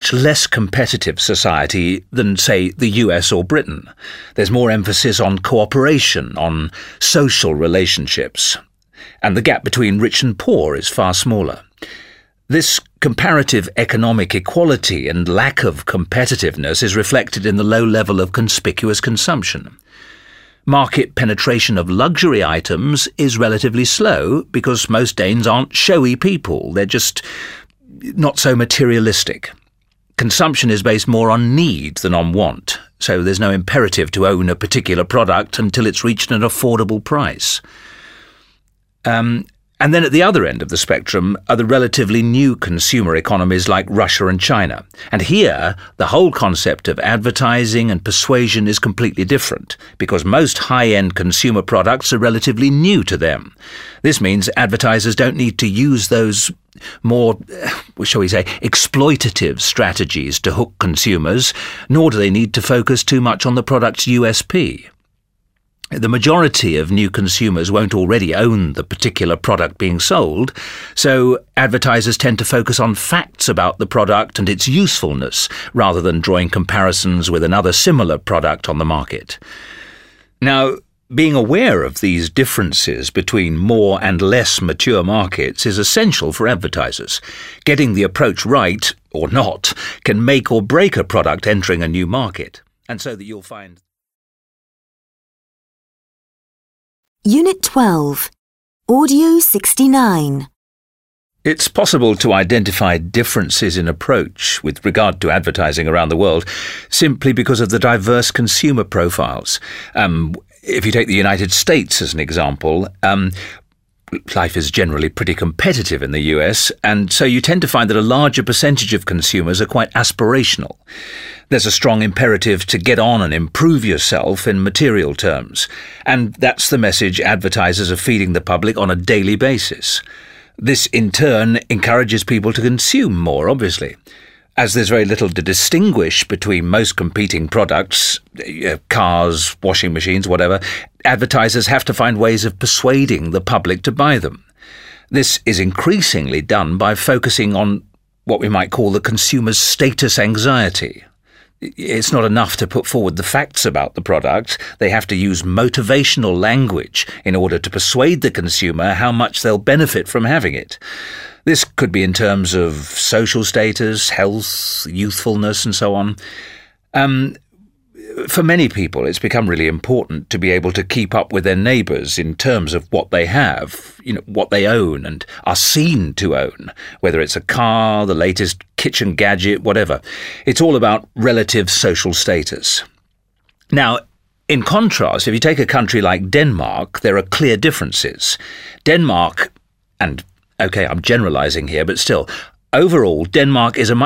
much less competitive society than, say, the US or Britain. There's more emphasis on cooperation, on social relationships, and the gap between rich and poor is far smaller. This comparative economic equality and lack of competitiveness is reflected in the low level of conspicuous consumption. Market penetration of luxury items is relatively slow because most Danes aren't showy people. They're just not so materialistic. Consumption is based more on need than on want, so there's no imperative to own a particular product until it's reached an affordable price. And then at the other end of the spectrum are the relatively new consumer economies like Russia and China. And here, the whole concept of advertising and persuasion is completely different, because most high-end consumer products are relatively new to them. This means advertisers don't need to use those more, shall we say, exploitative strategies to hook consumers, nor do they need to focus too much on the product's USP. The majority of new consumers won't already own the particular product being sold, so advertisers tend to focus on facts about the product and its usefulness, rather than drawing comparisons with another similar product on the market. Now, being aware of these differences between more and less mature markets is essential for advertisers. Getting the approach right, or not, can make or break a product entering a new market, and so that you'll find... Unit 12, Audio 69. It's possible to identify differences in approach with regard to advertising around the world simply because of the diverse consumer profiles. If you take the United States as an example, life is generally pretty competitive in the US, and so you tend to find that a larger percentage of consumers are quite aspirational. There's a strong imperative to get on and improve yourself in material terms, and that's the message advertisers are feeding the public on a daily basis. This, in turn, encourages people to consume more, obviously. As there's very little to distinguish between most competing products, cars, washing machines, whatever, advertisers have to find ways of persuading the public to buy them. This is increasingly done by focusing on what we might call the consumer's status anxiety. It's not enough to put forward the facts about the product. They have to use motivational language in order to persuade the consumer how much they'll benefit from having it. This could be in terms of social status, health, youthfulness, and so on. For many people, it's become really important to be able to keep up with their neighbours in terms of what they have, what they own and are seen to own, whether it's a car, the latest kitchen gadget, whatever. It's all about relative social status. Now, in contrast, if you take a country like Denmark, there are clear differences. Denmark, and OK, I'm generalising here, but still, overall, Denmark is a much